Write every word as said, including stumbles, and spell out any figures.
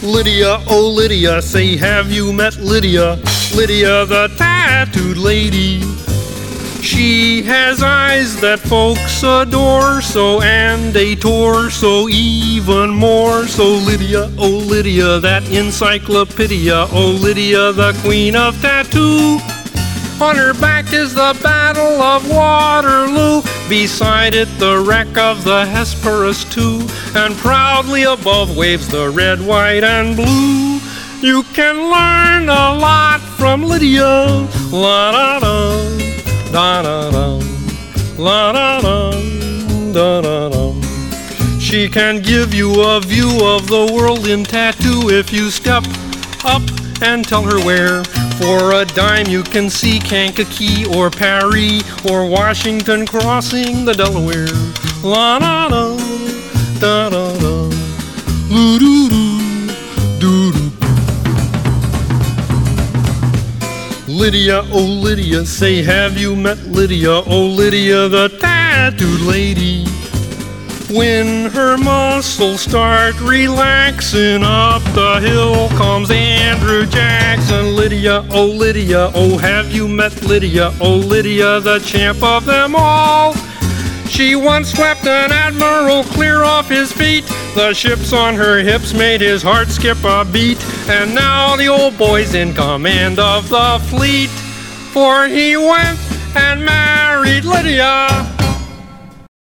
Lydia, oh Lydia, say have you met Lydia? Lydia the tattooed lady. She has eyes that folks adore so, and a torso even more so. Lydia, oh Lydia, that encyclopedia. Oh Lydia, the queen of tattoo. On her back is the Battle of Waterloo, beside it the wreck of the Hesperus two, and proudly above waves the red, white, and blue. You can learn a lot from Lydia. La da da, da da da, la da da, da da da. She can give you a view of the world in tattoo if you step up and tell her where. For a dime you can see Kankakee or Paris or Washington crossing the Delaware. La da da, da da da, loo doo doo, doo doo. Lydia, oh Lydia, say have you met Lydia? Oh Lydia, the tattooed lady. When her muscles start relaxing, up the hill comes Andrew Jackson. Lydia, oh Lydia, oh have you met Lydia? Oh Lydia, the champ of them all. She once swept an admiral clear off his feet. The ships on her hips made his heart skip a beat. And now the old boy's in command of the fleet, for he went and married Lydia.